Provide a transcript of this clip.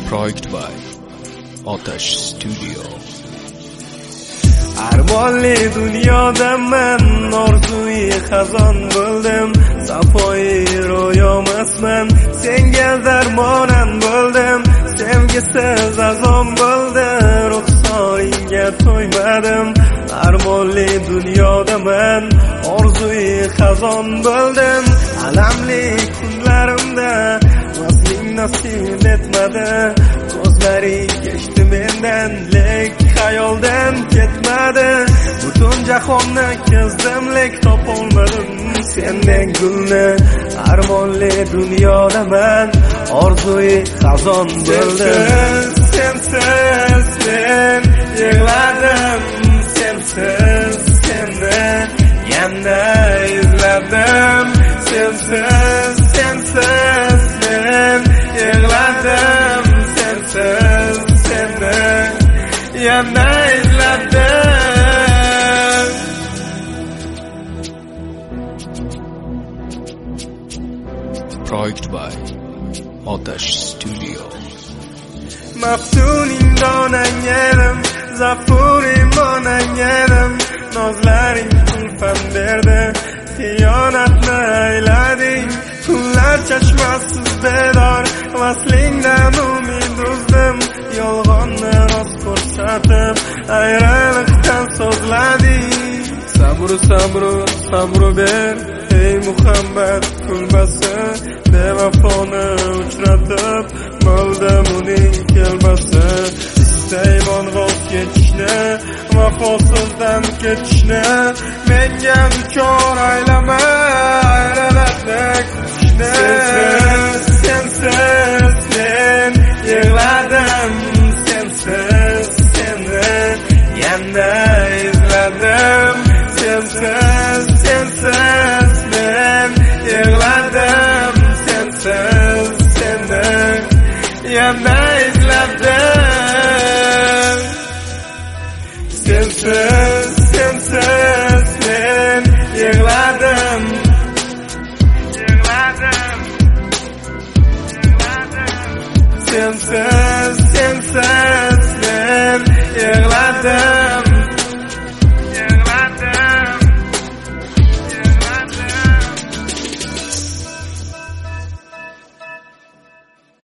Project by Otash Studio. Armonli dunyoda men orzui xazon bo'ldim, safoi ro'yomasman, senga darmonan bo'ldim, sevgisiz azon bo'ldi, ruxsoringga to'ymadim. Armonli dunyoda men orzui xazon bo'ldim, alamli kunlarimda vasling nasib etmadi, ko'zlaring kechdi mendan, lek xayoldan ketmadi. Butun jahonni kezdim, lek topolmadim sendek gulni. Armonli dunyoda men orzui xazon bo'ldim. Sensiz men yig'ladim, sensiz seni yana izladim. Sensiz men yig'ladim, sensiz seni yana izladim. Project by Otash Studio. Maftuning donang edim, zafuring monang edim, nozlaring kulfam berdi, xiyonatni aylading. Kunlar chashmasiz bedor, vaslingdan umid uzdim, yolg'onni rost ko'rsatib, ayriliqdan so'zlading. Sabru ber, ey muhabbat kulbasi, bevafoni uchratib, bo'ldim uning kelbasi. Istayman voz kechishni, vafosizdan ketishni, menga duchor aylama, aylanatni kutishni. Sensiz men yig'ladim, sensiz seni yana izladim. Sensiz men yig'ladim, sensiz seni yana izladim. Sensiz men yig'ladim, sensiz men yig'ladim.